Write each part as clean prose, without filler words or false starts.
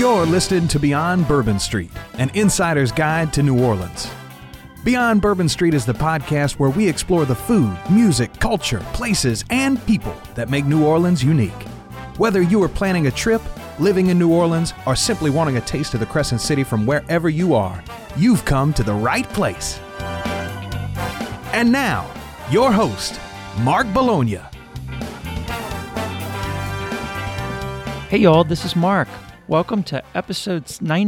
You're listening to Beyond Bourbon Street, an insider's guide to New Orleans. Beyond Bourbon Street is the podcast where we explore the food, music, culture, places, and people that make New Orleans unique. Whether you are planning a trip, living in New Orleans, or simply wanting a taste of the Crescent City from wherever you are, you've come to the right place. And now, your host, Mark Bologna. Hey y'all, this is Mark. Welcome to episode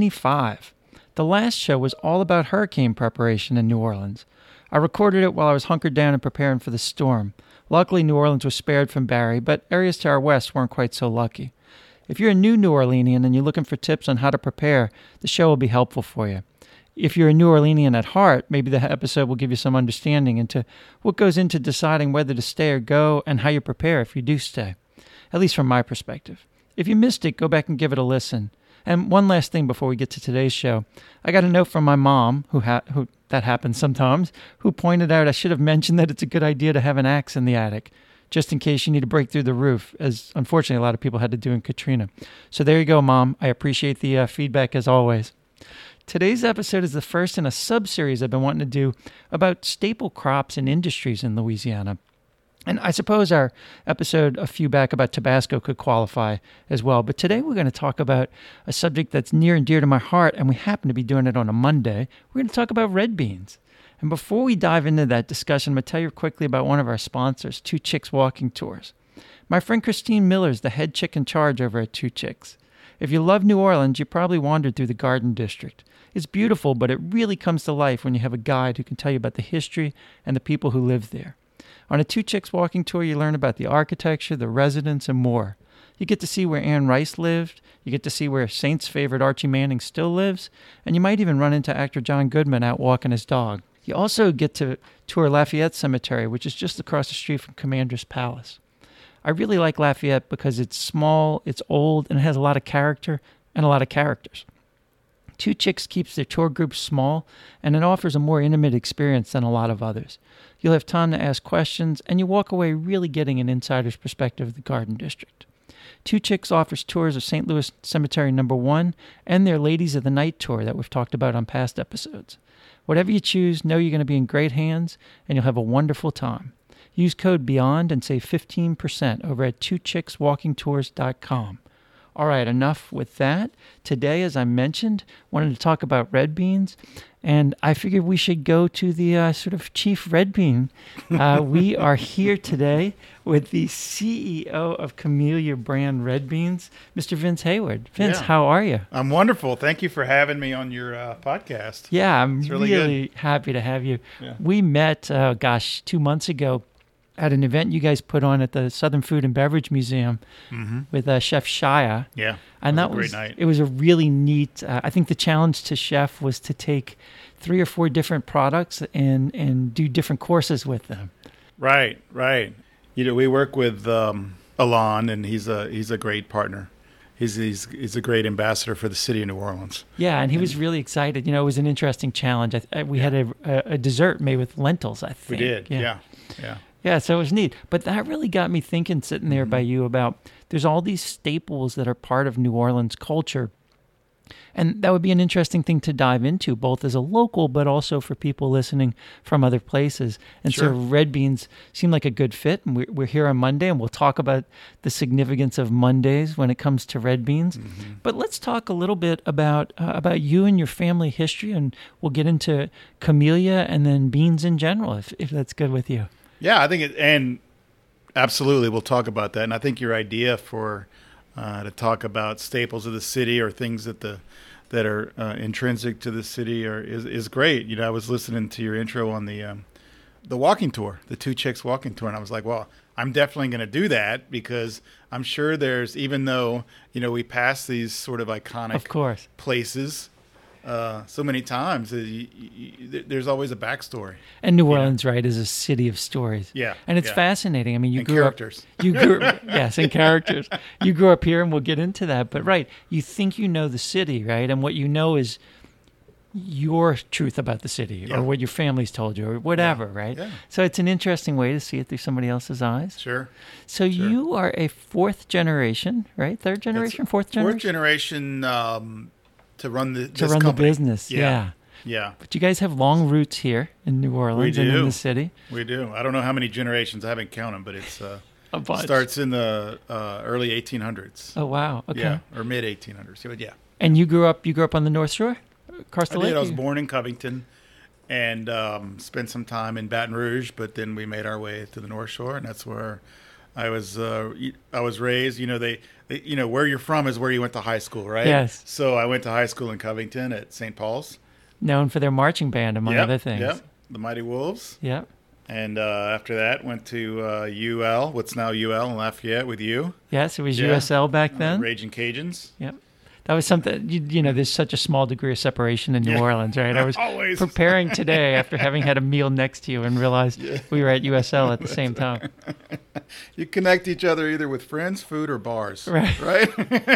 95. The last show was all about hurricane preparation in New Orleans. I recorded it while I was hunkered down and preparing for the storm. Luckily, New Orleans was spared from Barry, but areas to our west weren't quite so lucky. If you're a new New Orleanian and you're looking for tips on how to prepare, the show will be helpful for you. If you're a New Orleanian at heart, maybe the episode will give you some understanding into what goes into deciding whether to stay or go and how you prepare if you do stay, at least from my perspective. If you missed it, go back and give it a listen. And one last thing before we get to today's show. I got a note from my mom, who that happens sometimes, who pointed out I should have mentioned that it's a good idea to have an axe in the attic, just in case you need to break through the roof, as unfortunately a lot of people had to do in Katrina. So there you go, Mom. I appreciate the feedback as always. Today's episode is the first in a sub-series I've been wanting to do about staple crops and industries in Louisiana. And I suppose our episode a few back about Tabasco could qualify as well. But today we're going to talk about a subject that's near and dear to my heart, and we happen to be doing it on a Monday. We're going to talk about red beans. And before we dive into that discussion, I'm going to tell you quickly about one of our sponsors, Two Chicks Walking Tours. My friend Christine Miller is the head chick in charge over at Two Chicks. If you love New Orleans, you probably wandered through the Garden District. It's beautiful, but it really comes to life when you have a guide who can tell you about the history and the people who live there. On a Two Chicks Walking Tour, you learn about the architecture, the residents, and more. You get to see where Anne Rice lived, you get to see where Saint's favorite Archie Manning still lives, and you might even run into actor John Goodman out walking his dog. You also get to tour Lafayette Cemetery, which is just across the street from Commander's Palace. I really like Lafayette because it's small, it's old, and it has a lot of character and a lot of characters. Two Chicks keeps their tour groups small, and it offers a more intimate experience than a lot of others. You'll have time to ask questions, and you walk away really getting an insider's perspective of the Garden District. Two Chicks offers tours of St. Louis Cemetery No. 1 and their Ladies of the Night tour that we've talked about on past episodes. Whatever you choose, know you're going to be in great hands, and you'll have a wonderful time. Use code BEYOND and save 15% over at twochickswalkingtours.com. All right, enough with that. Today, as I mentioned, wanted to talk about red beans, and I figured we should go to the sort of chief red bean. We are here today with the CEO of Camellia Brand Red Beans, Mr. Vince Hayward. Vince, how are you? I'm wonderful. Thank you for having me on your podcast. Yeah, I'm really happy to have you. Yeah. We met, 2 months ago at an event you guys put on at the Southern Food and Beverage Museum with Chef Shia. Yeah, and that was a great night. It was a really neat, I think the challenge to Chef was to take 3 or 4 different products and do different courses with them. Right. You know, we work with Alon, and he's a great partner. He's a great ambassador for the city of New Orleans. Yeah, and he was really excited. You know, it was an interesting challenge. We had a dessert made with lentils, I think. We did, yeah. Yeah, so it was neat. But that really got me thinking, sitting there by you, about there's all these staples that are part of New Orleans culture. And that would be an interesting thing to dive into, both as a local, but also for people listening from other places. And so red beans seem like a good fit. And we're here on Monday, and we'll talk about the significance of Mondays when it comes to red beans. But let's talk a little bit about you and your family history, and we'll get into Camellia and then beans in general, if that's good with you. Yeah, I think and absolutely, we'll talk about that. And I think your idea for to talk about staples of the city or things that are intrinsic to the city is great. You know, I was listening to your intro on the walking tour, the Two Chicks Walking Tour, and I was like, well, I'm definitely going to do that because I'm sure there's, even though, you know, we pass these sort of iconic places so many times, there's always a backstory. And New Orleans, right, is a city of stories. Yeah. And it's fascinating. I mean, and characters. Yes, and characters. You grew up here, and we'll get into that. But, right, you think you know the city, right? And what you know is your truth about the city Yeah. or what your family's told you or whatever, right? Yeah. So it's an interesting way to see it through somebody else's eyes. Sure. So you are a fourth generation, right? Third generation, fourth generation? Fourth generation to run the business. Yeah. Yeah. But you guys have long roots here in New Orleans and in do. the city. We do. I don't know how many generations. I haven't counted them, but it's A bunch. starts in the early 1800s. Oh wow. Okay. Yeah, or mid 1800s. But yeah. And you grew up on the North Shore, across the I lake. did. I was born in Covington and spent some time in Baton Rouge, but then we made our way to the North Shore, and that's where I was raised. You know, they where you're from is where you went to high school, right? Yes. So I went to high school in Covington at St. Paul's. Known for their marching band, among other things. Yep. The Mighty Wolves. Yep. And after that, went to UL, what's now UL in Lafayette with you. Yes, it was Yeah. USL back then. Raging Cajuns. Yep. That was something, you know, there's such a small degree of separation in New Yeah. Orleans, right? I was Always. preparing today after having had a meal next to you and realized we were at USL at the same time. You connect each other either with friends, food, or bars. Right. Right?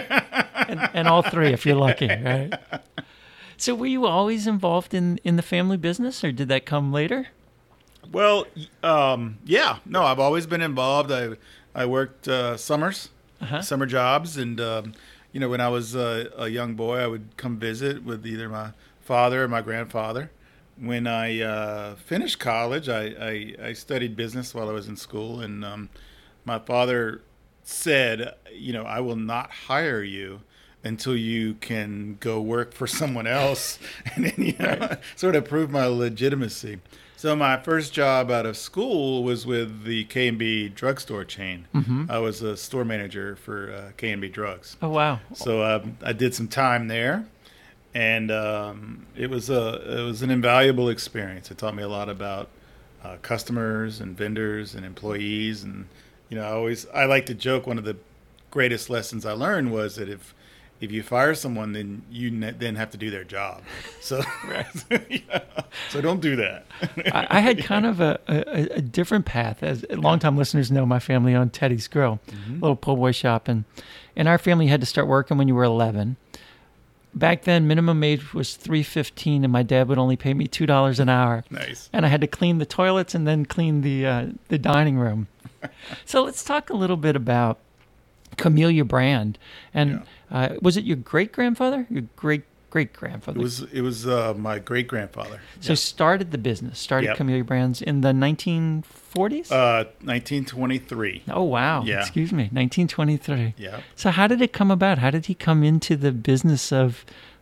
And all three if you're lucky, right? So were you always involved in the family business or did that come later? Well, yeah. No, I've always been involved. I worked summers, summer jobs, and you know, when I was a young boy, I would come visit with either my father or my grandfather. When I finished college, I studied business while I was in school, and my father said, you know, I will not hire you until you can go work for someone else and then, you know, sort of prove my legitimacy. So my first job out of school was with the K&B drugstore chain. I was a store manager for K&B Drugs. Oh, wow. So I did some time there, and it was an invaluable experience. It taught me a lot about customers and vendors and employees, and you know, I like to joke, one of the greatest lessons I learned was that if you fire someone, then you then have to do their job. So, yeah. So don't do that. I had kind of a different path. As longtime listeners know, my family owned Teddy's Grill, a little po' boy shop, and our family had to start working when you were 11. Back then, minimum wage was $3.15, and my dad would only pay me $2 an hour. Nice. And I had to clean the toilets and then clean the dining room. So let's talk a little bit about Camellia Brand. And was it your great-grandfather? Your great-great-grandfather? It was my great-grandfather. So started the business, started Camellia Brands in the 1940s? 1923. Oh, wow. Yeah. Excuse me, 1923. Yeah. So how did it come about? How did he come into the business of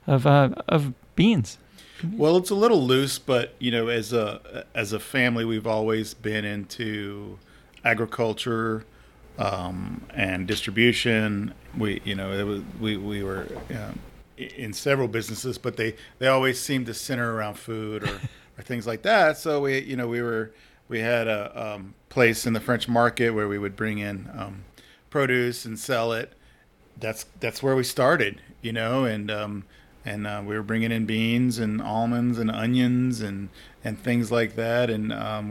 beans? Well, it's a little loose, but you know, as a family, we've always been into agriculture and distribution. We were in several businesses, but they always seemed to center around food or things like that. So we had a place in the French Market where we would bring in produce and sell it. That's where we started, you know, and we were bringing in beans and almonds and onions and things like that. And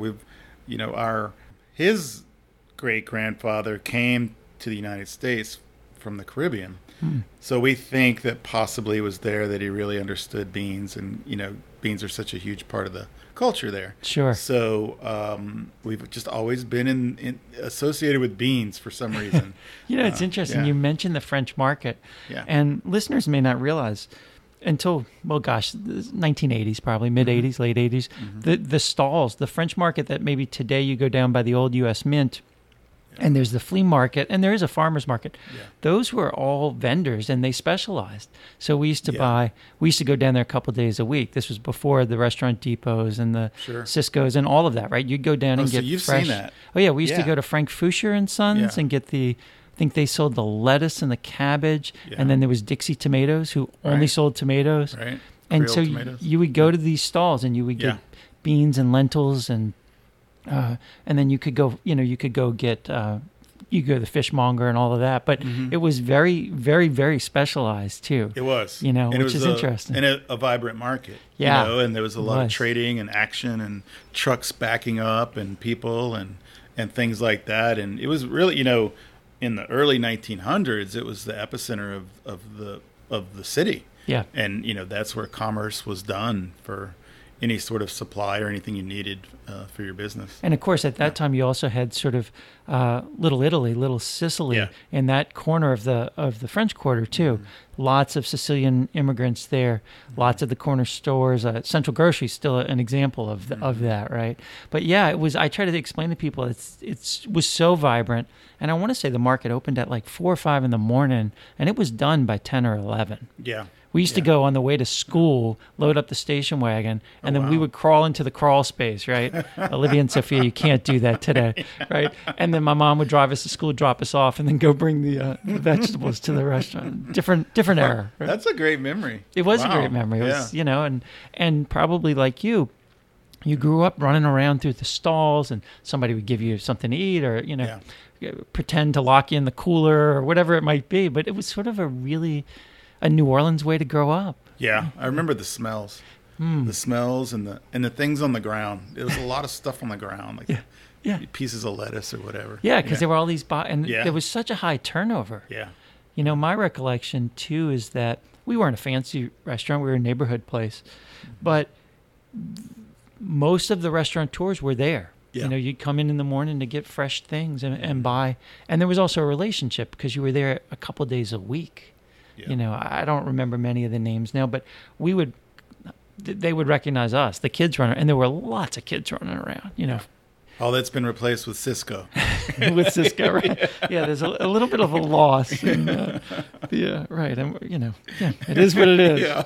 his great grandfather came to the United States from the Caribbean. So we think that possibly it was there that he really understood beans, and you know, beans are such a huge part of the culture there. Sure. So we've just always been associated with beans for some reason. You know, it's interesting. Yeah. You mentioned the French Market, and listeners may not realize until, well, gosh, the 1980s, probably mid-80s, late 80s, the stalls, the French Market that maybe today you go down by the old U.S. Mint, and there's the flea market, and there is a farmer's market. Yeah. Those were all vendors, and they specialized. So we used to we used to go down there a couple of days a week. This was before the Restaurant Depots and the Cisco's and all of that, right? You'd go down and get so you've fresh. Seen that. Oh, yeah. We used to go to Frank Foucher and Sons and get I think they sold the lettuce and the cabbage, and then there was Dixie Tomatoes, who only sold tomatoes. Right. And Creole so tomatoes. you would go to these stalls, and you would get beans and lentils, and then you could go, get, you go to the fishmonger and all of that. But it was very, very, very specialized too. It was, and which is interesting. And a vibrant market. Yeah. You know, and there was a lot of trading and action and trucks backing up and people and things like that. And it was really, in the early 1900s, it was the epicenter of the city. Yeah. And, that's where commerce was done for any sort of supply or anything you needed for your business. And of course, at that time, you also had sort of Little Italy, Little Sicily, Yeah. in that corner of the French Quarter too. Lots of Sicilian immigrants there. Lots of the corner stores. Central Grocery is still an example of of that, right? But yeah, it was. I try to explain to people it was so vibrant, and I want to say the market opened at like 4 or 5 in the morning, and it was done by 10 or 11. Yeah. We used to go on the way to school, load up the station wagon, and then we wow. would crawl into the crawl space, right? Olivia and Sophia, you can't do that today, right? And then my mom would drive us to school, drop us off, and then go bring the vegetables to the restaurant. Different era. Right? That's a great memory. It was a Wow. great memory. It Yeah. was, and probably like you grew up running around through the stalls, and somebody would give you something to eat, or pretend to lock you in the cooler or whatever it might be. But it was sort of a New Orleans way to grow up. Yeah, I remember the smells. The smells and the things on the ground. There was a lot of stuff on the ground, like Yeah. pieces of lettuce or whatever. Yeah, because there were all these, and Yeah. there was such a high turnover. Yeah. My recollection too is that we weren't a fancy restaurant; we were a neighborhood place, but most of the restaurateurs were there. Yeah. You'd come in the morning to get fresh things and buy, and there was also a relationship because you were there a couple of days a week. Yeah. I don't remember many of the names now, but they would recognize us, the kids running, and there were lots of kids running around. All that's been replaced with Cisco. With Cisco, right? Yeah, there's a little bit of a loss. Right. And, it is what it is. Yeah.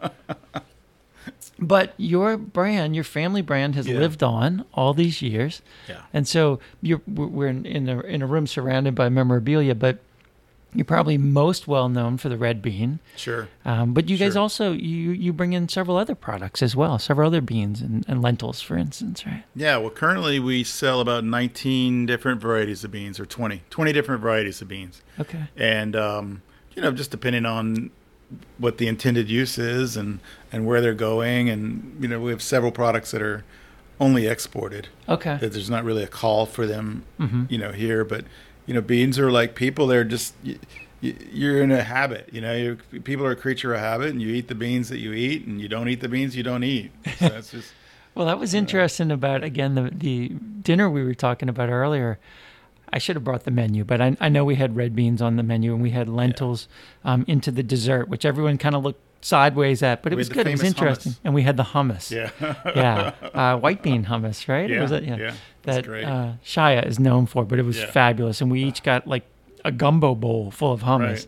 But your brand, your family brand, has Yeah. lived on all these years. Yeah. And so we're in a room surrounded by memorabilia, but you're probably most well known for the red bean. Sure. But you guys Sure. also, you bring in several other products as well, several other beans and lentils, for instance, right? Yeah, well, currently we sell about 19 different varieties of beans, or 20 different varieties of beans. Okay. And, just depending on what the intended use is and where they're going. And, we have several products that are only exported. Okay. That there's not really a call for them, Mm-hmm. here. But, beans are like people. They're just, you're in a habit. People are a creature of habit, and you eat the beans that you eat, and you don't eat the beans you don't eat. So that's just... Well, that was interesting about, again, the dinner we were talking about earlier. I should have brought the menu, but I know we had red beans on the menu, and we had lentils into the dessert, which everyone kind of looked sideways at, but it We was had the good. It was famous interesting. hummus. And we had the hummus. Yeah. Yeah. White bean hummus, right? Yeah, Was it? yeah. That's That great. Shia is known for, but it was Yeah. fabulous. And we each got like a gumbo bowl full of hummus.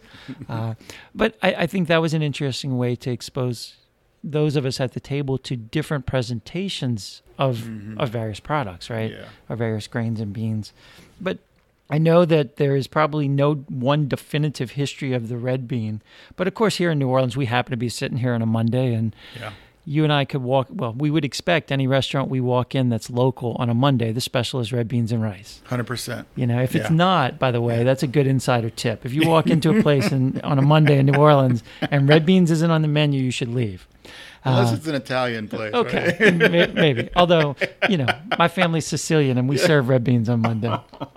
But I think that was an interesting way to expose those of us at the table to different presentations of various products, right? Yeah. Of various grains and beans. But I know that there is probably no one definitive history of the red bean. But of course, here in New Orleans, we happen to be sitting here on a Monday, and Yeah. you and I could walk. Well, we would expect any restaurant we walk in that's local on a Monday, the special is red beans and rice. 100%. If it's Yeah. not, by the way, that's a good insider tip. If you walk into a place on a Monday in New Orleans and red beans isn't on the menu, you should leave. Unless it's an Italian place. Okay, Right? maybe. Although, my family's Sicilian and we serve red beans on Monday.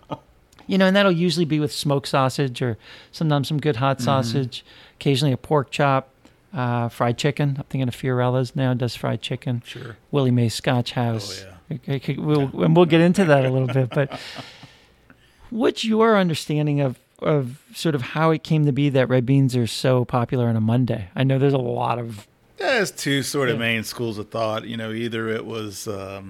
And that'll usually be with smoked sausage or sometimes some good hot sausage, occasionally a pork chop, fried chicken. I'm thinking of Fiorella's now does fried chicken. Sure. Willie Mae's Scotch House. Oh, Okay, we'll get into that a little bit. But what's your understanding of sort of how it came to be that red beans are so popular on a Monday? I know there's a lot of... There's two sort of main schools of thought. Either it was,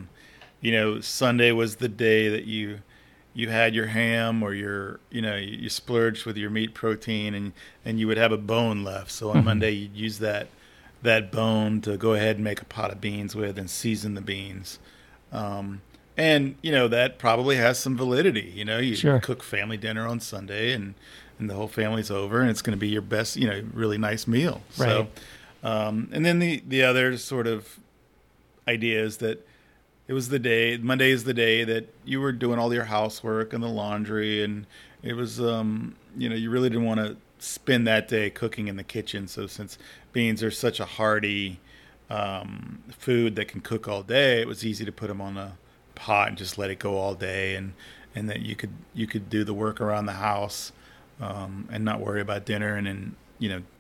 Sunday was the day that you had your ham or you splurged with your meat protein and you would have a bone left. So on Monday you'd use that bone to go ahead and make a pot of beans with and season the beans. And that probably has some validity. You Sure. cook family dinner on Sunday and the whole family's over and it's going to be your best, really nice meal. Right. So, and then the other sort of idea is that it was Monday is the day that you were doing all your housework and the laundry, and it was, you really didn't want to spend that day cooking in the kitchen. So since beans are such a hearty food that can cook all day, it was easy to put them on a pot and just let it go all day, and that you could do the work around the house and not worry about dinner, and then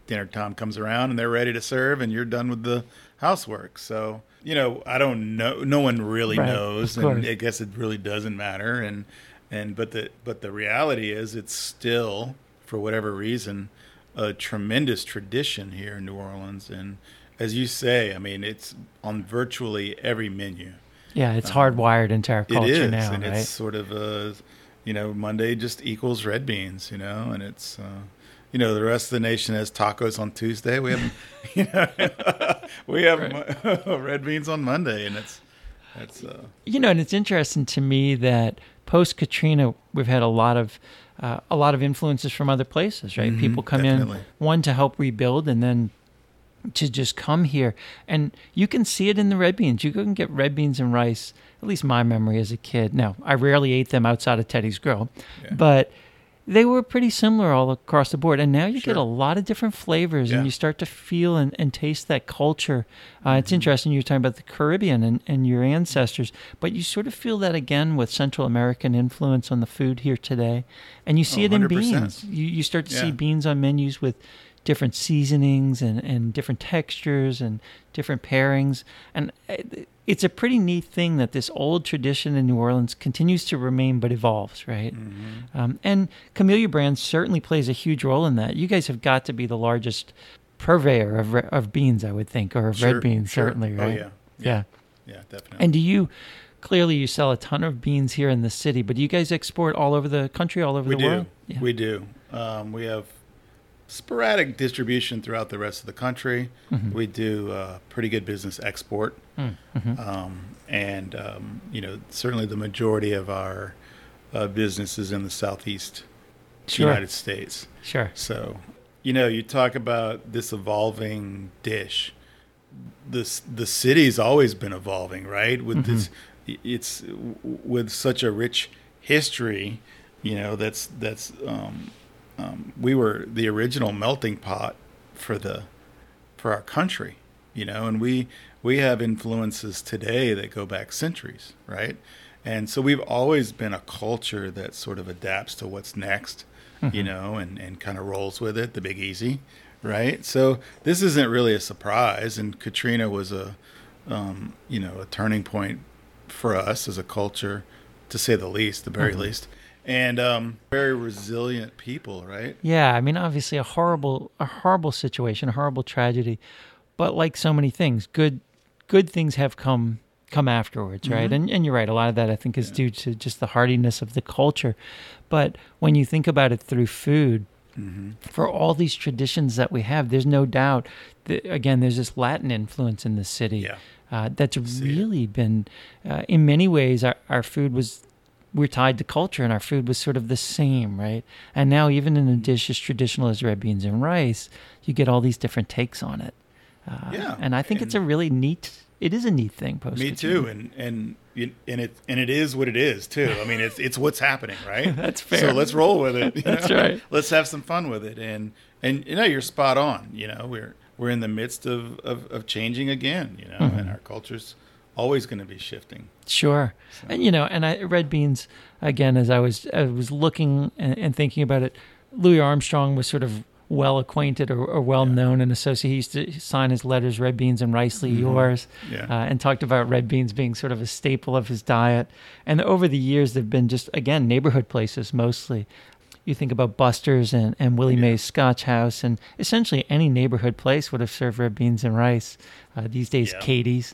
dinner time comes around and they're ready to serve, and you're done with the housework. So, I don't know. No one really Right, knows, of course. and I guess it really doesn't matter. But the reality is, it's still, for whatever reason, a tremendous tradition here in New Orleans. And as you say, I mean, it's on virtually every menu. Yeah, it's hardwired into our culture It is, now, and right? it's sort of Monday just equals red beans, and it's. The rest of the nation has tacos on Tuesday. We have, we have red beans on Monday, and it's. And it's interesting to me that post Katrina, we've had a lot of influences from other places, right? People come definitely. in, one, to help rebuild, and then to just come here. And you can see it in the red beans. You can get red beans and rice, at least my memory as a kid. Now, I rarely ate them outside of Teddy's Grill, but they were pretty similar all across the board. And now you get a lot of different flavors, and you start to feel and taste that culture. It's interesting, you were talking about the Caribbean and your ancestors, but you sort of feel that again with Central American influence on the food here today. And you see it in 100%. beans. You start to see beans on menus with different seasonings and different textures and different pairings. And it's a pretty neat thing that this old tradition in New Orleans continues to remain but evolves, right? And Camellia Brands certainly plays a huge role in that. You guys have got to be the largest purveyor of beans, I would think, or of red beans, certainly, right? Oh, yeah, definitely. And clearly you sell a ton of beans here in the city, but do you guys export all over the country, all over the world? We do. We have sporadic distribution throughout the rest of the country. We do pretty good business export. Certainly the majority of our business is in the Southeast United States. Sure. So, you talk about this evolving dish. The city's always been evolving, right? With this, it's with such a rich history. We were the original melting pot for our country, and we have influences today that go back centuries, right? And so we've always been a culture that sort of adapts to what's next, and kind of rolls with it, the big easy, right? So this isn't really a surprise, and Katrina was a turning point for us as a culture, to say the least, the very least. And very resilient people, right? Yeah, I mean, obviously a horrible situation, a horrible tragedy, but like so many things, good things have come afterwards, right? And you're right, a lot of that I think is due to just the hardiness of the culture. But when you think about it through food, for all these traditions that we have, there's no doubt that, again, there's this Latin influence in the city that's really been, in many ways, our food was. We're tied to culture, and our food was sort of the same, right? And now even in a dish as traditional as red beans and rice, you get all these different takes on it. And I think it's a really neat. It is a neat thing. Me too, and it is what it is too. I mean, it's what's happening, right? That's fair. So let's roll with it. That's right. Let's have some fun with it, and you're spot on. We're in the midst of changing again. And our culture's always going to be shifting. Sure. So. And red beans, again, as I was looking and thinking about it, Louis Armstrong was sort of well acquainted or well known and associated. He used to sign his letters, red beans and ricely yours, and talked about red beans being sort of a staple of his diet. And over the years, they've been just, again, neighborhood places mostly. You think about Buster's and Willie Mae's Scotch House, and essentially any neighborhood place would have served red beans and rice. These days, Katie's.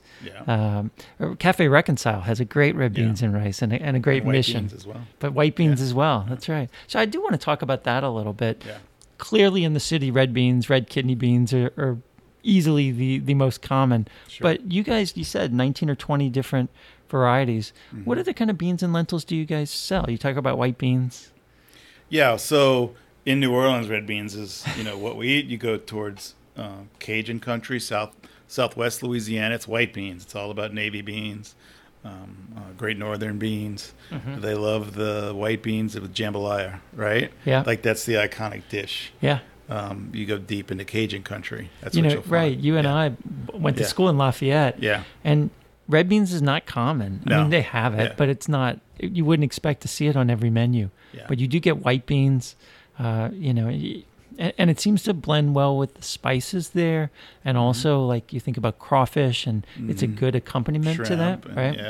Cafe Reconcile has a great red beans and rice and a great mission. Beans as well. But white beans as well. That's right. So I do want to talk about that a little bit. Yeah. Clearly in the city, red beans, red kidney beans are easily the most common. Sure. But you guys, you said 19 or 20 different varieties. What other kind of beans and lentils do you guys sell? You talk about white beans. Yeah, so in New Orleans, red beans is what we eat. You go towards Cajun country, southwest Louisiana. It's white beans. It's all about navy beans, Great Northern beans. They love the white beans with jambalaya, right? Yeah, like that's the iconic dish. Yeah. You go deep into Cajun country. That's what you'll find. Right. You and I went to school in Lafayette. Yeah. And red beans is not common. No. I mean, they have it, but it's not. You wouldn't expect to see it on every menu. Yeah. But you do get white beans. And it seems to blend well with the spices there, and also like you think about crawfish, and it's a good accompaniment to that, Shrimp, right?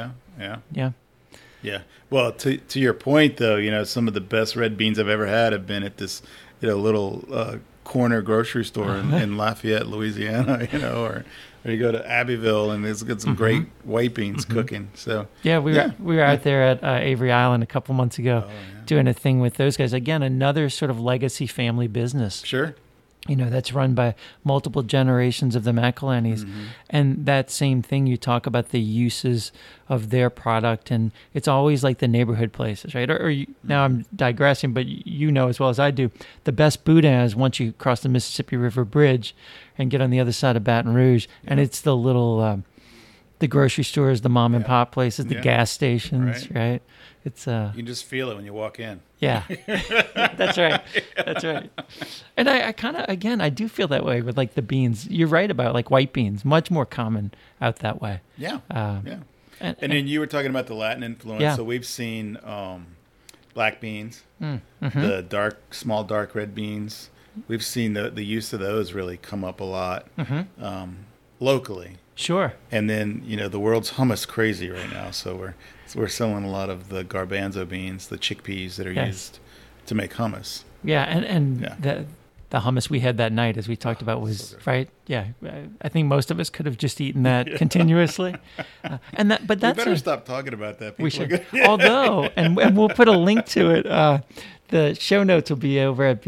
Yeah. Well, to your point though, some of the best red beans I've ever had have been at this, little corner grocery store in Lafayette, Louisiana, or you go to Abbeville and it's got some great white beans cooking. So we were out there at Avery Island a couple months ago doing a thing with those guys. Again, another sort of legacy family business. Sure. That's run by multiple generations of the McElhennys. And that same thing, you talk about the uses of their product, and it's always like the neighborhood places, right? Now I'm digressing, but as well as I do, the best boudin is once you cross the Mississippi River Bridge and get on the other side of Baton Rouge, and it's the little, the grocery stores, the mom and pop places, the gas stations, right? It's you can just feel it when you walk in. Yeah, that's right. That's right. And I kind of, again, I do feel that way with like the beans. You're right about like white beans, much more common out that way. Yeah. And then you were talking about the Latin influence. Yeah. So we've seen black beans, the small dark red beans. We've seen the use of those really come up a lot locally. Sure. And then, the world's hummus crazy right now. So we're selling a lot of the garbanzo beans, the chickpeas that are used to make hummus. Yeah, and the hummus we had that night, as we talked about, was so right. Yeah, I think most of us could have just eaten that continuously. But that's we better stop talking about that. We should. Although, and we'll put a link to it. The show notes will be over at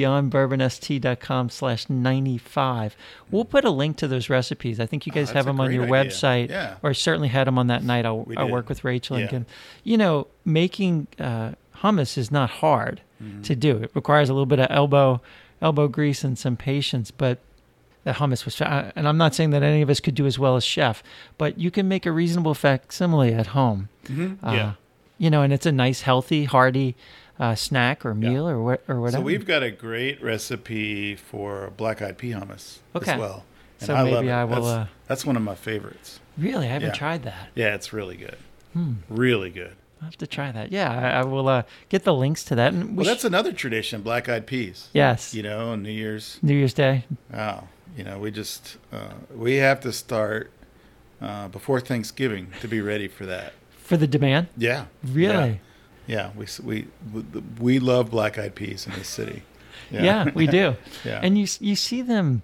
beyondbourbonst.com/95. We'll put a link to those recipes. I think you guys have them on your website, or certainly had them on that night. I'll work with Rachel and making hummus is not hard to do. It requires a little bit of elbow grease and some patience, but the hummus was, and I'm not saying that any of us could do as well as chef, but you can make a reasonable facsimile at home. And it's a nice, healthy, hearty snack or meal or whatever. So we've got a great recipe for black-eyed pea hummus as well. And so maybe I will. That's one of my favorites. Really? I haven't tried that. Yeah, it's really good. Really good. I'll have to try that. Yeah, I will get the links to that. And that's another tradition, black-eyed peas. Yes. On New Year's Day. Oh, we just, we have to start before Thanksgiving to be ready for that. For the demand? Yeah. Really? Yeah, we love black-eyed peas in this city. Yeah, we do. Yeah. And you see them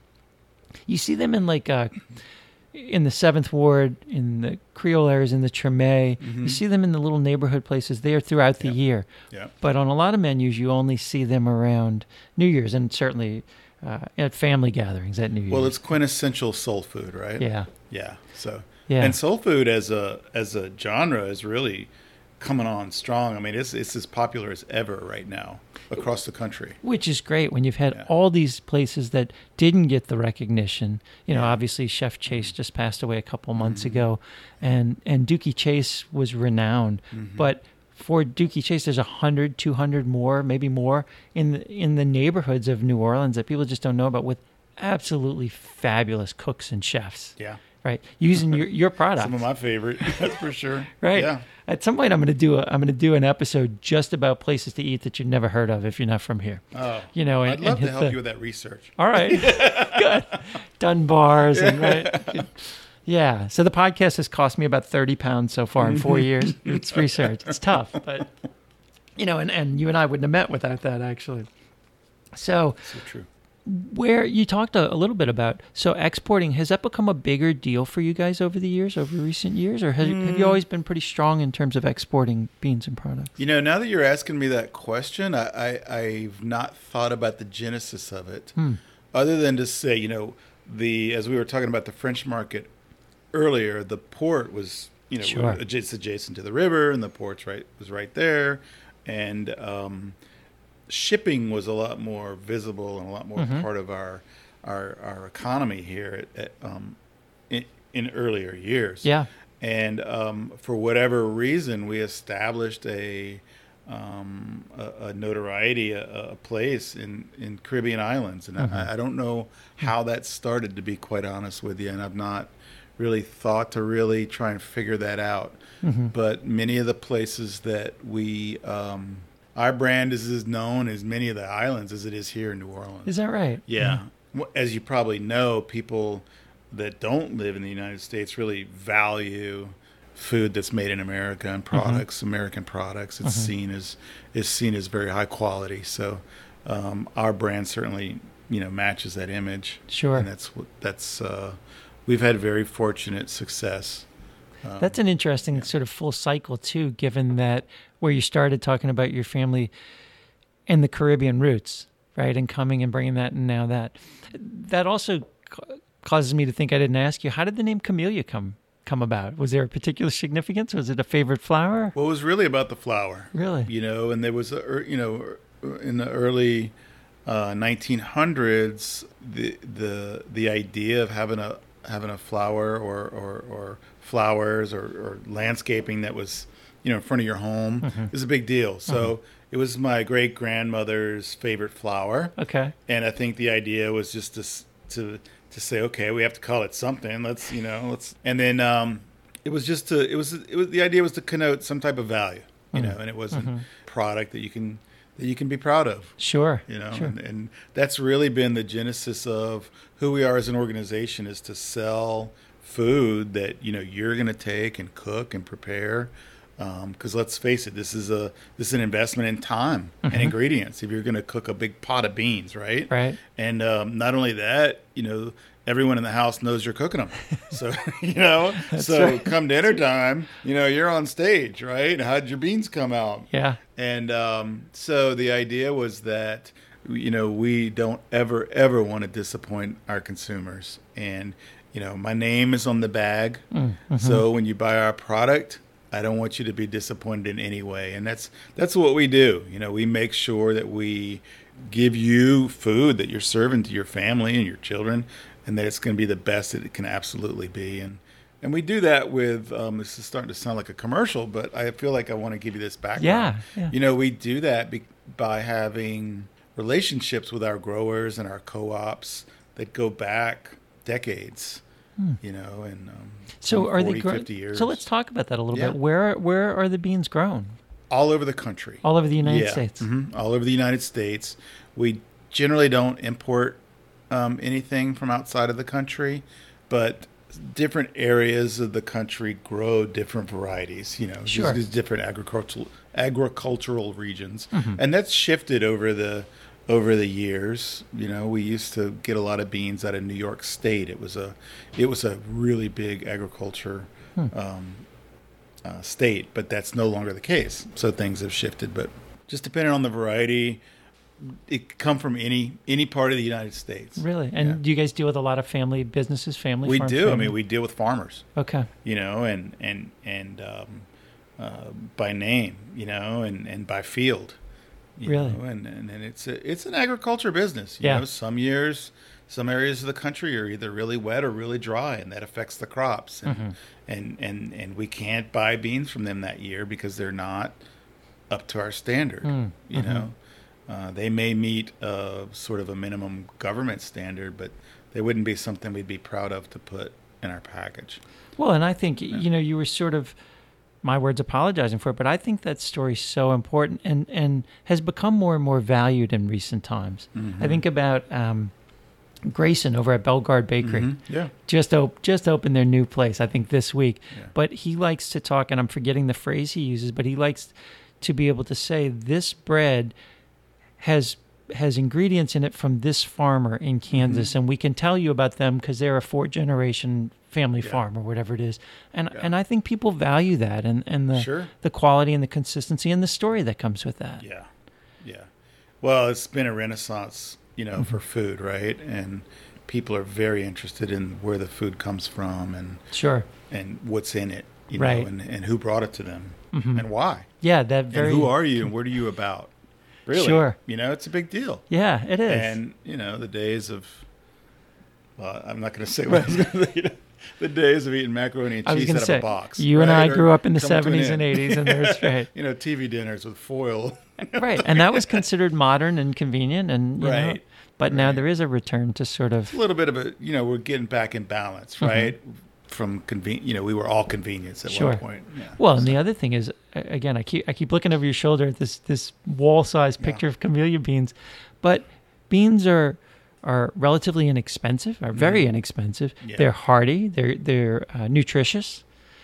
in like in the 7th Ward, in the Creole areas, in the Treme. You see them in the little neighborhood places there throughout the year. Yeah. But on a lot of menus, you only see them around New Year's, and certainly at family gatherings at New Year's. Well, it's quintessential soul food, right? Yeah. Yeah. So and soul food as a genre is really coming on strong. I mean, it's as popular as ever right now across the country. Which is great when you've had all these places that didn't get the recognition. Obviously Chef Chase just passed away a couple months ago, and Dooky Chase was renowned. But for Dooky Chase, there's 100, 200 more, maybe more in the neighborhoods of New Orleans that people just don't know about, with absolutely fabulous cooks and chefs. Yeah. Right, using your product. Some of my favorite, that's for sure. Right. Yeah. At some point, I'm going to do an episode just about places to eat that you've never heard of if you're not from here. Oh. I'd love to help you with that research. All right. Good. Dunbar's and right. Yeah. So the podcast has cost me about 30 pounds so far in 4 years. It's research. It's tough, but and you and I wouldn't have met without that, actually. So true. Where you talked a little bit about, so exporting, has that become a bigger deal for you guys over recent years, or have you always been pretty strong in terms of exporting beans and products? Now that you're asking me that question, I've not thought about the genesis of it, other than to say, as we were talking about the French market earlier, the port was, it's adjacent to the river, and the port's was right there, and shipping was a lot more visible and a lot more part of our economy here in earlier years. Yeah. And for whatever reason, we established a notoriety, a place in Caribbean islands, and I don't know how that started, to be quite honest with you, and I've not really thought to really try and figure that out. But many of the places that we our brand is as known as many of the islands as it is here in New Orleans. Is that right? Yeah. As you probably know, people that don't live in the United States really value food that's made in America and products, American products. It's seen as very high quality. So our brand certainly, matches that image. Sure. And that's we've had very fortunate success. That's an interesting sort of full cycle too, given that where you started talking about your family and the Caribbean roots, right? And coming and bringing that and now that. That also causes me to think, I didn't ask you, how did the name Camellia come about? Was there a particular significance? Was it a favorite flower? Well, it was really about the flower. Really? And there was, in the early 1900s, the idea of having a flower or flowers or landscaping that was, in front of your home is a big deal. So it was my great grandmother's favorite flower. Okay. And I think the idea was just to say, okay, we have to call it something. Let's. And then it was just the idea was to connote some type of value, and it wasn't a product that you can be proud of. Sure. Sure. And that's really been the genesis of who we are as an organization, is to sell food that you're going to take and cook and prepare. Because let's face it, this is an investment in time and ingredients. If you're going to cook a big pot of beans, right? Right. And not only that, everyone in the house knows you're cooking them. So right. Come dinner time, you're on stage, right? How'd your beans come out? Yeah. And so the idea was that we don't ever want to disappoint our consumers. And my name is on the bag, so when you buy our product, I don't want you to be disappointed in any way. And that's what we do. We make sure that we give you food that you're serving to your family and your children, and that it's going to be the best that it can absolutely be. And we do that with, this is starting to sound like a commercial, but I feel like I want to give you this background. Yeah. We do that by having relationships with our growers and our co-ops that go back decades. And so are 40, they grown? 50 years. So let's talk about that a little bit. Where are the beans grown? All over the country. All over the United States. All over the United States. We generally don't import anything from outside of the country, but different areas of the country grow different varieties. Sure. There's different agricultural regions, and that's shifted over the years. We used to get a lot of beans out of New York State. It was a really big agriculture state, but that's no longer the case. So things have shifted, but just depending on the variety, it could come from any part of the United States. Really? And do you guys deal with a lot of family businesses, We farms, do. family? We deal with farmers. Okay. And by name, and by field. Really? And it's an agriculture business. Some years, some areas of the country are either really wet or really dry, and that affects the crops. And we can't buy beans from them that year because they're not up to our standard. They may meet sort of a minimum government standard, but they wouldn't be something we'd be proud of to put in our package. Well, and I think you were sort of, my words, apologizing for it, but I think that story's so important and has become more and more valued in recent times. I think about Grayson over at Bellegarde Bakery. Just opened their new place, I think, this week. But he likes to talk, and I'm forgetting the phrase he uses, but he likes to be able to say this bread has ingredients in it from this farmer in Kansas, and we can tell you about them because they're a 4th-generation family farm or whatever it is. And I think people value that and the quality and the consistency and the story that comes with that. Yeah. Well, it's been a renaissance, for food, right? And people are very interested in where the food comes from and what's in it, right. and who brought it to them and why. Yeah, and who are you and what are you about? Really? Sure. It's a big deal. Yeah, it is. And, the days of, well, I'm not going to say what I was going to say. The days of eating macaroni and cheese out of a box. You and I grew up in the 70s and 80s, and there's right. TV dinners with foil. Right. And that was considered modern and convenient. And, right. But now there is a return to sort of. It's a little bit of a, we're getting back in balance, right? from we were all convenience at Sure. one point. Yeah. Well, and the other thing is, again, I keep looking over your shoulder at this wall-sized picture of camellia beans, but beans are relatively inexpensive, are very inexpensive. Yeah. They're hardy. They're nutritious.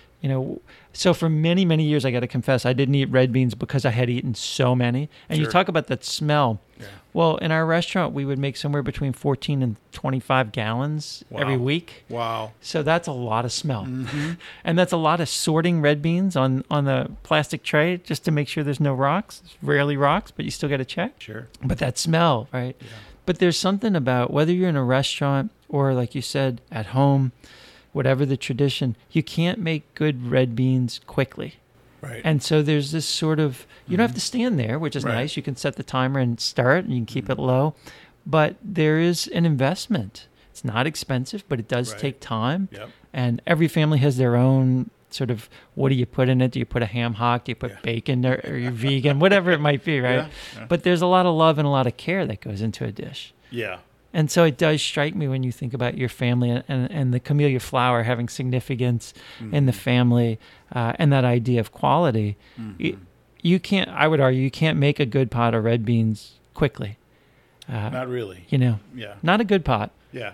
So for many, many years, I got to confess, I didn't eat red beans because I had eaten so many. And you Sure. talk about that smell. Yeah. Well, in our restaurant, we would make somewhere between 14 and 25 gallons every Wow. week. Wow. So that's a lot of smell. Mm-hmm. And that's a lot of sorting red beans on the plastic tray just to make sure there's no rocks. There's rarely rocks, but you still got to check. Sure. But that smell, right? Yeah. But there's something about whether you're in a restaurant or, like you said, at home, whatever the tradition, you can't make good red beans quickly. Right. And so there's this sort of, you don't have to stand there, which is Right. nice. You can set the timer and start, and you can keep it low. But there is an investment. It's not expensive, but it does Right. take time. Yep. And every family has their own sort of, what do you put in it? Do you put a ham hock? Do you put bacon? Or you're vegan? Whatever it might be, right? Yeah. Yeah. But there's a lot of love and a lot of care that goes into a dish. Yeah. And so it does strike me when you think about your family and the camellia flower having significance in the family and that idea of quality. You can't, I would argue, you can't make a good pot of red beans quickly. Not really. Yeah. Not a good pot. Yeah.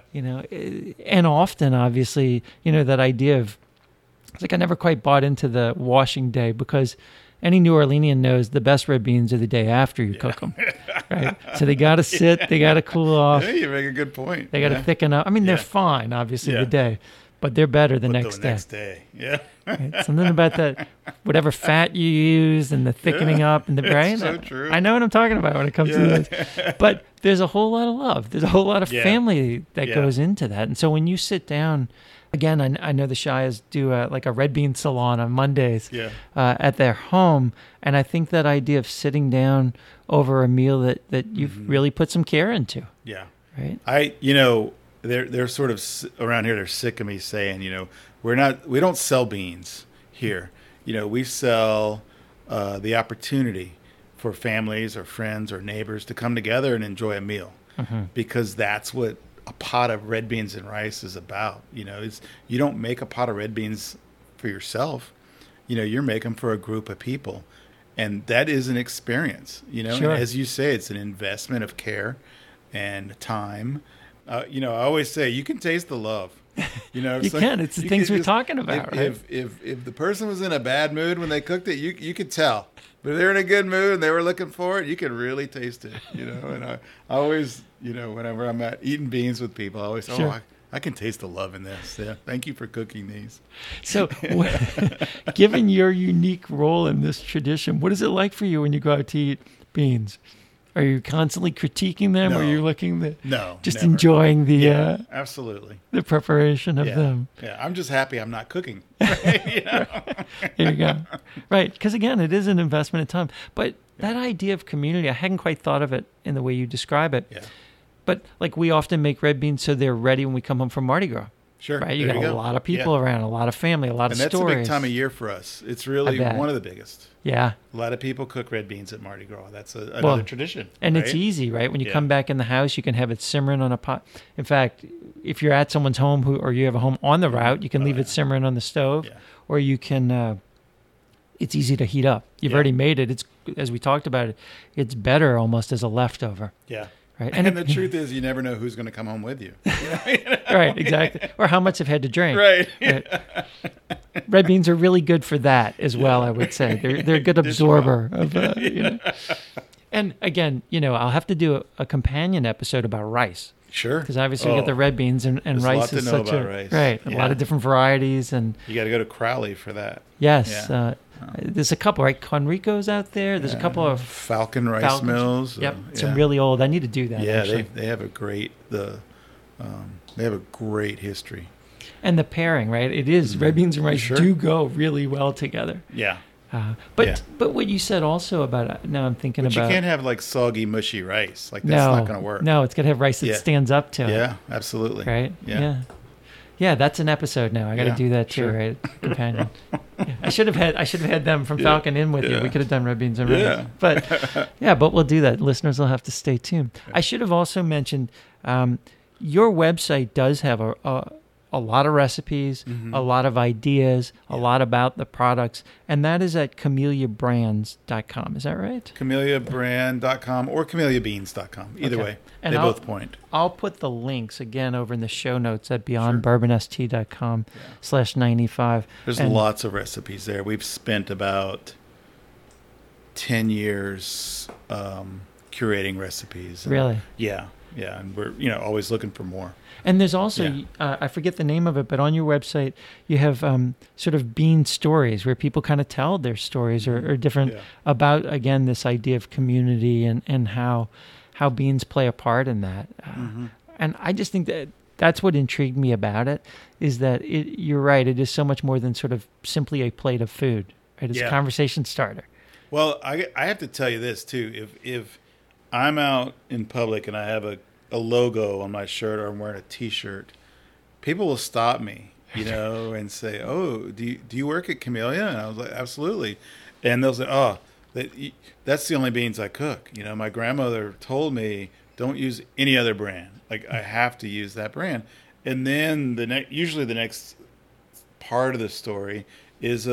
And often, obviously, that idea of, it's like I never quite bought into the washing day because any New Orleanian knows the best red beans are the day after you cook them, right? So they got to sit, they got to cool off, Yeah, you make a good point. they got to thicken up. I mean, they're fine, obviously, the day, but they're better the next day. Next day. Yeah. Right? Something about that, whatever fat you use and the thickening up and the brain. so true. I know what I'm talking about when it comes to this. But there's a whole lot of love. There's a whole lot of family that goes into that. And so when you sit down, again, I know the Shias do like a red bean salon on Mondays at their home. And I think that idea of sitting down over a meal that you've really put some care into. Yeah. Right? They're sort of around here. They're sick of me saying, we don't sell beans here. We sell the opportunity for families or friends or neighbors to come together and enjoy a meal, because that's what a pot of red beans and rice is about. You don't make a pot of red beans for yourself. You're making them for a group of people, and that is an experience. Sure. And as you say, it's an investment of care and time. I always say you can taste the love. You can. It's the things we're talking about. If the person was in a bad mood when they cooked it, you could tell. But if they're in a good mood and they were looking for it, you could really taste it. And I always, whenever I'm eating beans with people, I always say, I can taste the love in this. Yeah, thank you for cooking these. So, given your unique role in this tradition, what is it like for you when you go out to eat beans? Are you constantly critiquing them, or are you looking just never. enjoying the absolutely the preparation of them? Yeah, I'm just happy I'm not cooking. There you go. Right, because again, it is an investment in time. But that idea of community, I hadn't quite thought of it in the way you describe it. Yeah. But like we often make red beans so they're ready when we come home from Mardi Gras. Sure. Right, you got a lot of people around, a lot of family, a lot of stories. And that's a big time of year for us. It's really one of the biggest. Yeah. A lot of people cook red beans at Mardi Gras. That's another tradition. And it's easy, right? When you come back in the house, you can have it simmering on a pot. In fact, if you're at someone's home or you have a home on the route, you can leave it simmering on the stove, or you can, it's easy to heat up. You've already made it. It's, as we talked about it, it's better almost as a leftover. Yeah. Right. And the truth is, you never know who's going to come home with you. Right, exactly. Or how much they've had to drink. Right. Red beans are really good for that as well, I would say. They're a good absorber of, And again, I'll have to do a companion episode about rice. Sure. Because obviously we got the red beans and rice is such a lot of different varieties, and you got to go to Crowley for that. Yes. There's a couple, right? Conrico's out there. There's a couple of Falcon Rice Mills. Yep, some really old. I need to do that. Yeah, they have a great history. And the pairing, right? It is red beans and rice do go really well together. Yeah. But what you said also about now I'm thinking about. You can't have like soggy, mushy rice. Like that's not going to work. No, it's got to have rice that stands up to it. Yeah, absolutely. Right. Yeah, that's an episode now. I got to do that too, right? Companion. I should have had them from Falcon in with you. We could have done red beans and rice. But we'll do that. Listeners will have to stay tuned. I should have also mentioned your website does have a a lot of recipes, a lot of ideas, a lot about the products, and that is at CameliaBrands.com. Is that right? CameliaBrand.com or CameliaBeans.com. Either way, and they both point. I'll put the links again over in the show notes at BeyondBourbonST.com/95. There's lots of recipes there. We've spent about 10 years curating recipes. Really? Yeah, and we're always looking for more. And there's also, I forget the name of it, but on your website you have sort of bean stories where people kind of tell their stories or different about, again, this idea of community and how beans play a part in that. And I just think that's what intrigued me about it, is that you're right, it is so much more than sort of simply a plate of food. Right? It's a conversation starter. Well, I have to tell you this too. If I'm out in public and I have a logo on my shirt or I'm wearing a T-shirt, people will stop me, and say, "Oh, do you work at Camellia?" And I was like, "Absolutely." And they'll say, "Oh, that's the only beans I cook." My grandmother told me, "Don't use any other brand. Like, I have to use that brand." And then usually the next part of the story is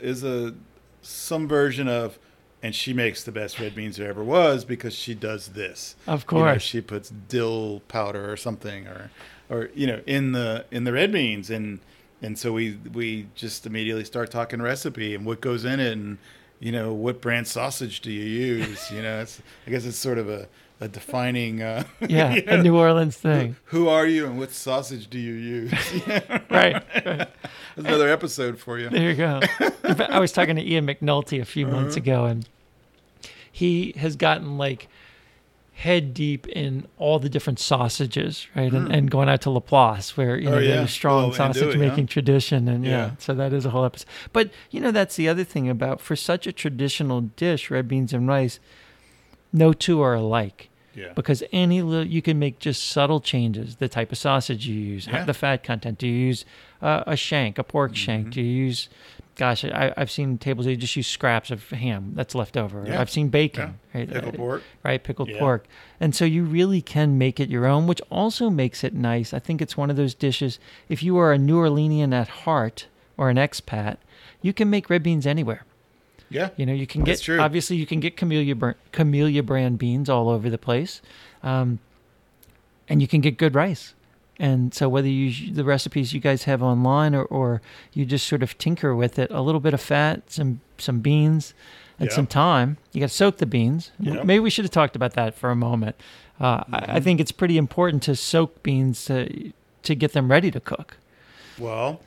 some version of, and she makes the best red beans there ever was because she does this. Of course. She puts dill powder or something or in the red beans, and so we just immediately start talking recipe and what goes in it, and what brand sausage do you use? I guess it's sort of a defining a New Orleans thing. Who are you and what sausage do you use? Right. That's another episode for you. There you go. In fact, I was talking to Ian McNulty a few months ago, and he has gotten like head deep in all the different sausages, right? And going out to Laplace, where there's a strong sausage making tradition, and so that is a whole episode. But that's the other thing about, for such a traditional dish, red beans and rice, no two are alike. Yeah. Because you can make just subtle changes. The type of sausage you use, the fat content. Do you use a shank, a pork shank? Do you use, I've seen tables where you just use scraps of ham that's left over. Yeah. I've seen bacon. Yeah. Right? Pickled pork. Right, pickled pork. And so you really can make it your own, which also makes it nice. I think it's one of those dishes, if you are a New Orleanian at heart or an expat, you can make red beans anywhere. Yeah, you can get, obviously you can get Camellia brand beans all over the place, and you can get good rice. And so whether you use the recipes you guys have online or you just sort of tinker with it, a little bit of fat, some beans, and some time. You got to soak the beans. Yep. Maybe we should have talked about that for a moment. I think it's pretty important to soak beans to get them ready to cook. Well,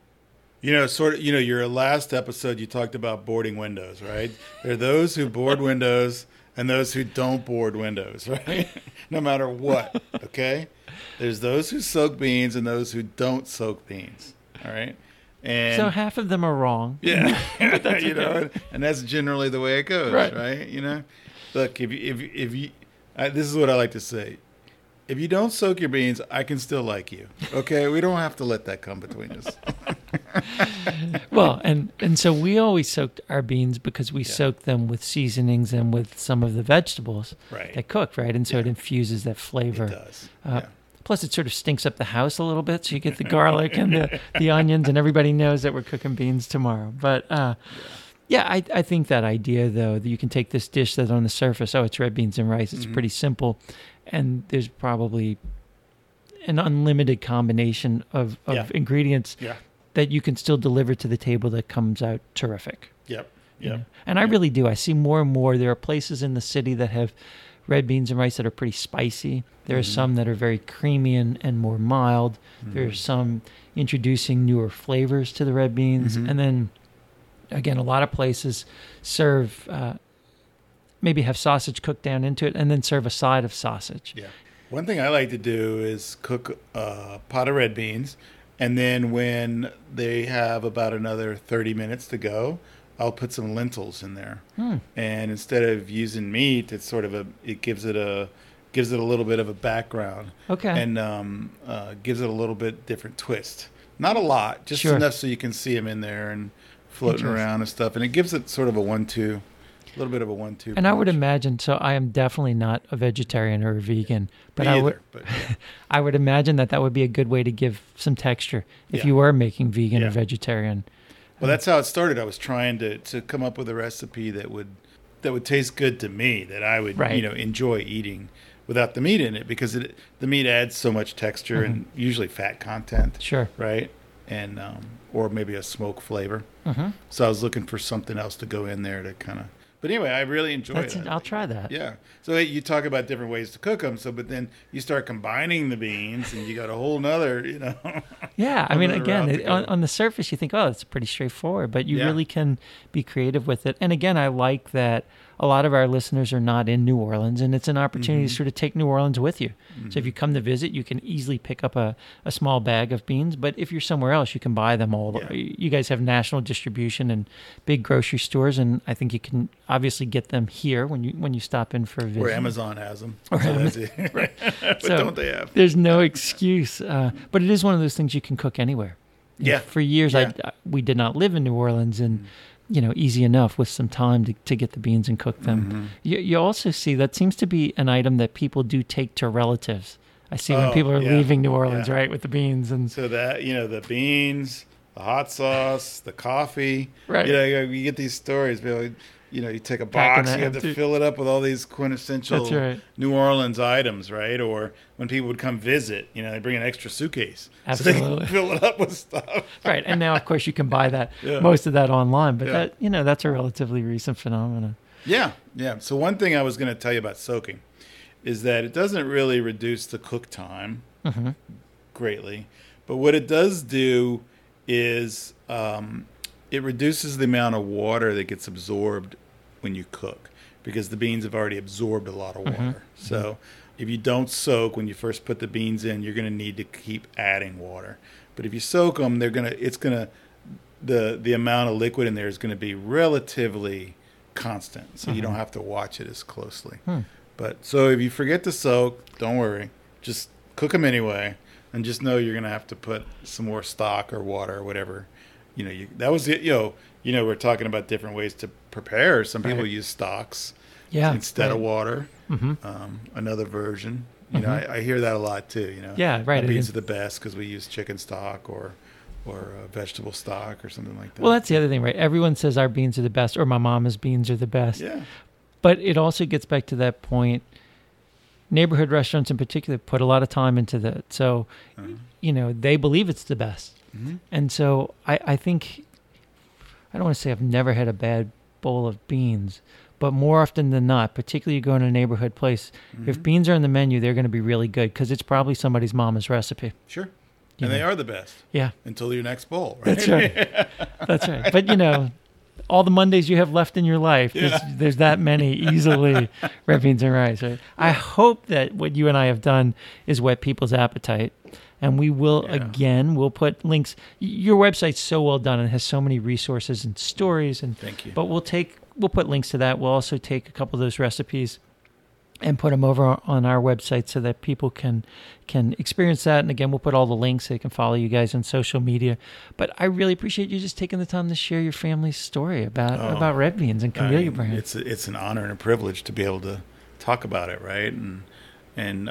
your last episode, you talked about boarding windows, right? There are those who board windows and those who don't board windows, right? No matter what, okay? There's those who soak beans and those who don't soak beans, all right? And so half of them are wrong. Yeah, and that's generally the way it goes, right? Look, if you this is what I like to say. If you don't soak your beans, I can still like you. Okay, we don't have to let that come between us. Well, and so we always soaked our beans because we soaked them with seasonings and with some of the vegetables that cooked, right? And so it infuses that flavor. It does. Plus, it sort of stinks up the house a little bit, so you get the garlic and the onions, and everybody knows that we're cooking beans tomorrow. But I think that idea, though, that you can take this dish that's on the surface, it's red beans and rice. It's pretty simple, and there's probably an unlimited combination of ingredients that you can still deliver to the table that comes out terrific. Yep. And I really do. I see more and more. There are places in the city that have red beans and rice that are pretty spicy. There are some that are very creamy and more mild. There are some introducing newer flavors to the red beans. And then, again, a lot of places serve, maybe have sausage cooked down into it and then serve a side of sausage. Yeah. One thing I like to do is cook a pot of red beans, and then when they have about another 30 minutes to go, I'll put some lentils in there. And instead of using meat, it's sort of it gives it a little bit of a background. Okay. And gives it a little bit different twist. Not a lot, just enough so you can see them in there and floating around and stuff. And it gives it sort of a 1-2 a little bit of a 1-2 And I would punch. imagine, so I am definitely not a vegetarian or a vegan, but Me I either, would but I would imagine that would be a good way to give some texture if Yeah. you were making vegan Yeah. or vegetarian. well, that's how it started. I was trying to come up with a recipe that would taste good to me, that I would Right. enjoy eating without the meat in it, because the meat adds so much texture and usually fat content, Sure. right? And or maybe a smoke flavor. Mm-hmm. So I was looking for something else to go in there to kind of. But anyway, I really enjoy that. I'll try that. Yeah. So you talk about different ways to cook them. So, but then you start combining the beans, and you got a whole nother, Yeah, I mean, Another again, route to go. on the surface, you think, oh, it's pretty straightforward, but you Yeah. really can be creative with it. And again, I like that a lot of our listeners are not in New Orleans, and it's an opportunity Mm-hmm. to sort of take New Orleans with you. So if you come to visit, you can easily pick up a small bag of beans, but if you're somewhere else, you can buy them all. Yeah. You guys have national distribution and big grocery stores, and I think you can obviously get them here when you stop in for a visit. Or Amazon has them. Or So that's it. But So- don't they have? There's no excuse, but it is one of those things you can cook anywhere. You know, Yeah. for years, Yeah. we did not live in New Orleans, and easy enough with some time to get the beans and cook them. Mm-hmm. You also see that seems to be an item that people do take to relatives. I see when Oh, people are yeah. leaving New Orleans, Yeah. right, with the beans and So that the beans, the hot sauce, the coffee. Right. You get these stories. You take a Packing box, that you have to empty. fill it up with all these quintessential That's right. New Orleans items, right? Or when people would come visit, they bring an extra suitcase, so they Absolutely. can fill it up with stuff. right. And now, of course, you can buy that Yeah. most of that online, but Yeah. that's a relatively recent phenomenon. Yeah, yeah. So one thing I was going to tell you about soaking is that it doesn't really reduce the cook time Mm-hmm. greatly, but what it does do is it reduces the amount of water that gets absorbed when you cook, because the beans have already absorbed a lot of water. So if you don't soak when you first put the beans in, you're going to need to keep adding water. But if you soak them, the amount of liquid in there is going to be relatively constant, so you don't have to watch it as closely. But so if you forget to soak, don't worry, just cook them anyway, and just know you're going to have to put some more stock or water or whatever. That was it. We're talking about different ways to prepare. Some people Right. use stocks right. instead of water. Mm-hmm. Another version. I hear that a lot too. Yeah, right. Our beans It- are the best because we use chicken stock or vegetable stock or something like that. Well, that's the other thing, right? Everyone says our beans are the best, or my mama's beans are the best. Yeah. But it also gets back to that point. Neighborhood restaurants in particular put a lot of time into that. So, they believe it's the best. Mhm. And so I think, I don't want to say I've never had a bad bowl of beans, but more often than not, particularly you go in a neighborhood place, if beans are on the menu, they're going to be really good because it's probably somebody's mama's recipe. Sure. You And they know. are the best Yeah, until your next bowl, right? that's right. That's right. But, all the Mondays you have left in your life, there's that many easily red beans and rice. Right? I hope that what you and I have done is whet people's appetite. And we will, we'll put links. Your website's so well done and has so many resources and stories. And Thank you. But we'll put links to that. We'll also take a couple of those recipes and put them over on our website so that people can experience that. And again, we'll put all the links so they can follow you guys on social media. But I really appreciate you just taking the time to share your family's story about red beans and Camellia brand. It's an honor and a privilege to be able to talk about it, right? And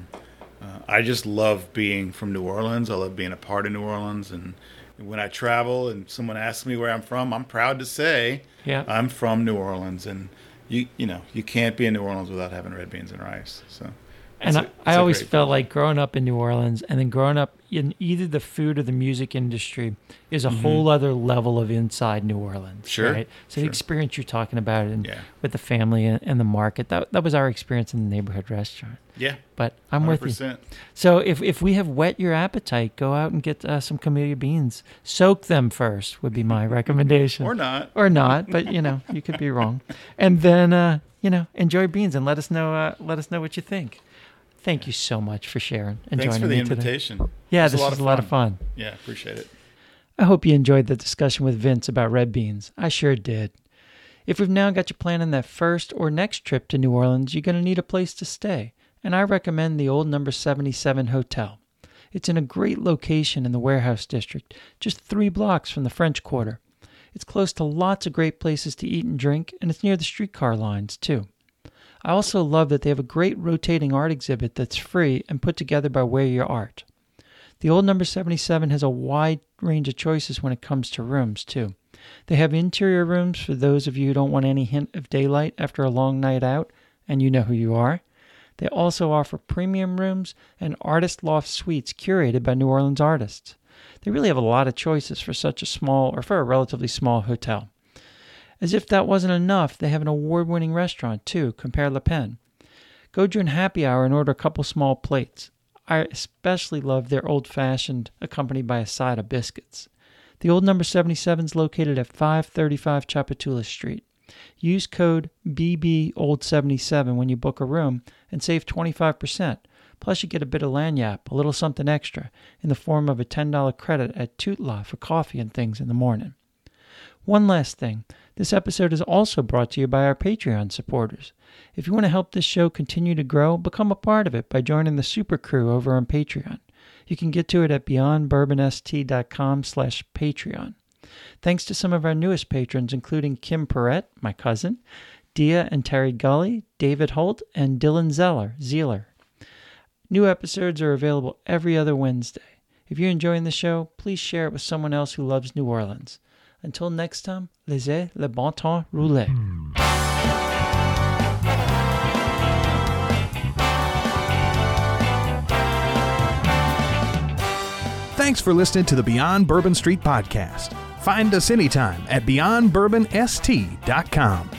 I just love being from New Orleans. I love being a part of New Orleans. And when I travel and someone asks me where I'm from, I'm proud to say I'm from New Orleans. And you can't be in New Orleans without having red beans and rice. So, And I always felt like growing up in New Orleans and then growing up in either the food or the music industry is a whole other level of inside New Orleans. Sure, Right? So the sure. experience you're talking about and Yeah. with the family and the market, that was our experience in the neighborhood restaurant. Yeah, But I'm with you. 100%. So if we have whet your appetite, go out and get some Camellia beans. Soak them first would be my recommendation. Or not. Or not, but you could be wrong. And then enjoy beans and let us know what you think. Thank you so much for sharing and Thanks joining for the me today. invitation. Yeah, It was this was a lot of fun. Yeah, appreciate it. I hope you enjoyed the discussion with Vince about red beans. I sure did. If we've now got you planning that first or next trip to New Orleans, you're going to need a place to stay, and I recommend the old number 77 Hotel. It's in a great location in the Warehouse District, just 3 blocks from the French Quarter. It's close to lots of great places to eat and drink, and it's near the streetcar lines, too. I also love that they have a great rotating art exhibit that's free and put together by Wear Your Art. The old number 77 has a wide range of choices when it comes to rooms, too. They have interior rooms for those of you who don't want any hint of daylight after a long night out, and you know who you are. They also offer premium rooms and artist loft suites curated by New Orleans artists. They really have a lot of choices for such a small, or for a relatively small hotel. As if that wasn't enough, they have an award-winning restaurant too, Compère Le Pen. Go during happy hour and order a couple small plates. I especially love their old-fashioned, accompanied by a side of biscuits. The old number 77 is located at 535 Chapatoulas Street. Use code BBOLD77 when you book a room and save 25%. Plus you get a bit of lagniappe, a little something extra, in the form of a $10 credit at Tootla for coffee and things in the morning. One last thing. This episode is also brought to you by our Patreon supporters. If you want to help this show continue to grow, become a part of it by joining the super crew over on Patreon. You can get to it at beyondbourbonst.com/Patreon. Thanks to some of our newest patrons, including Kim Perrette, my cousin, Dia and Terry Gully, David Holt, and Dylan Zeller. New episodes are available every other Wednesday. If you're enjoying the show, please share it with someone else who loves New Orleans. Until next time, laissez le bon temps rouler. Thanks for listening to the Beyond Bourbon Street podcast. Find us anytime at beyondbourbonst.com.